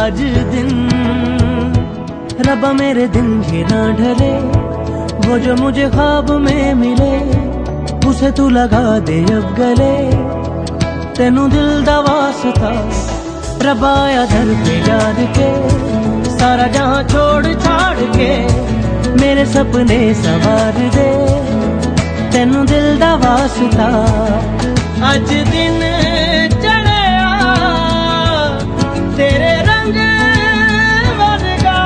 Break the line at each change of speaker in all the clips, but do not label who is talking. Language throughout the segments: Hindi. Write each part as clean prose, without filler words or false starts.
आज दिन रब्बा मेरे दिन ये ना ढले, वो जो मुझे ख्वाब में मिले उसे तू लगा दे अब गले। तेनू दिल दा वास्ता रब्बा आया दर पे याद के, सारा जहां छोड़ छाड़ के मेरे सपने सवार दे। तेनू दिल दा वास्ता अज दिन चढ़िया तेरे रंग वर्गा।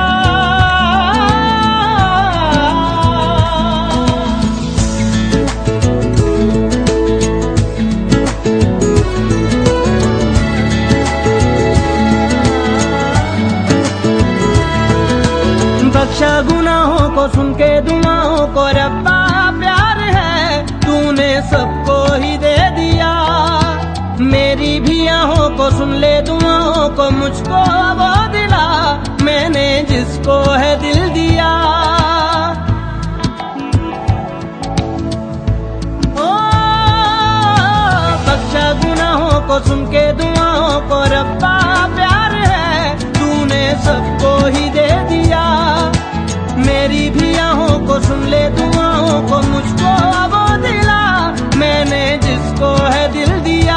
बख्शा गुनाहों को सुन के दुआओं को रब्बा प्यार है, तूने सबको ही दे दिया। मेरी भी आहों को सुन ले दुआओं को, मुझको वो दिला मैंने जिसको है दिल दिया। ओ बख्शा गुनाहों को सुन के दुआओं को रब्बा प्यार है, तूने सबको ही दे दिया। मेरी भी आहों को सुन ले दुआओं को, मुझको वो दिला मैंने जिसको है दिल दिया।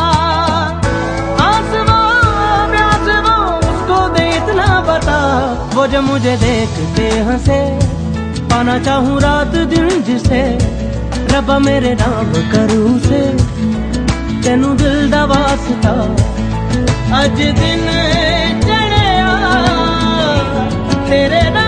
आसमां ब्यासमां उसको दे इतना बता, वो जो मुझे देखते हंसे। पाना चाहूँ रात दिन जिसे रब्बा मेरे नाम करूँ से। तेनू दिल दा वास्ता अज दिन चढ़िया तेरे रंग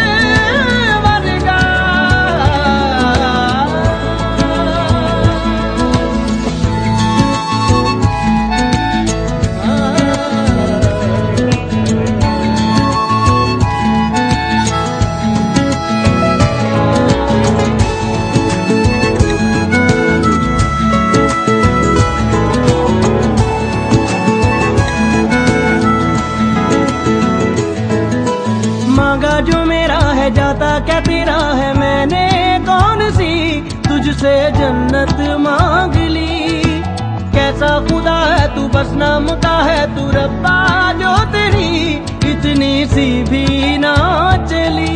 जो मेरा है जाता क्या तेरा है। मैंने कौन सी तुझसे जन्नत मांग ली। कैसा खुदा है तू बस नाम का है तू रब्बा, जो तेरी इतनी सी भी ना चली।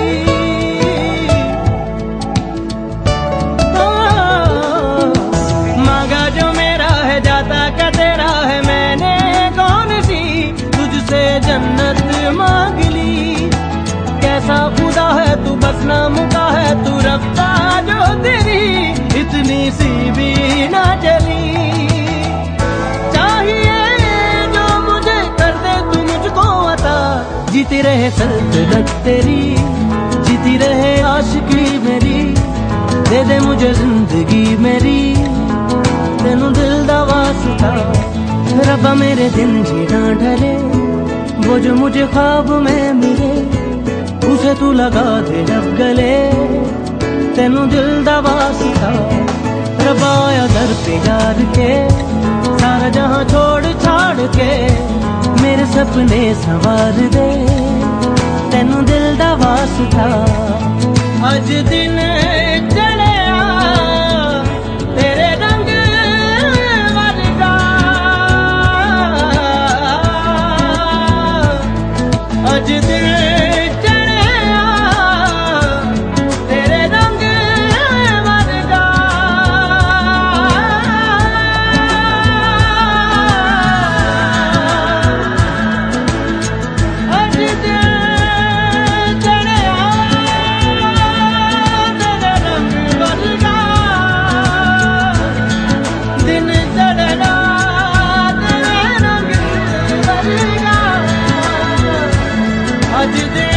मांगा जो मेरा है जाता क्या तेरा है। मैंने कौन सी तुझसे जन्नत मांग ली। कैसा खुदा है तू बस नाम का है तू रब्बा, जो तेरी इतनी सी भी ना चली। चाहिए जो मुझे कर दे तू मुझको अता, जीती रहे सल्तनत तेरी, जीती रहे आशिकी मेरी। दे दे मुझे जिंदगी मेरी, तेनू दिल दा वास्ता रब्बा मेरे दिन जी ना ढले। वो जो मुझे ख्वाब में मिले उसे तू लगा दे अब गले। तेनू दिल दा वास्ता रब्बा आया दर पे यार के, सारा जहां छोड़ छाड़ के मेरे सपने संवार दे। तेनू दिल दा वास्ता अज दिन चढ़िया तेरे रंग वर्गा। अज दिन आज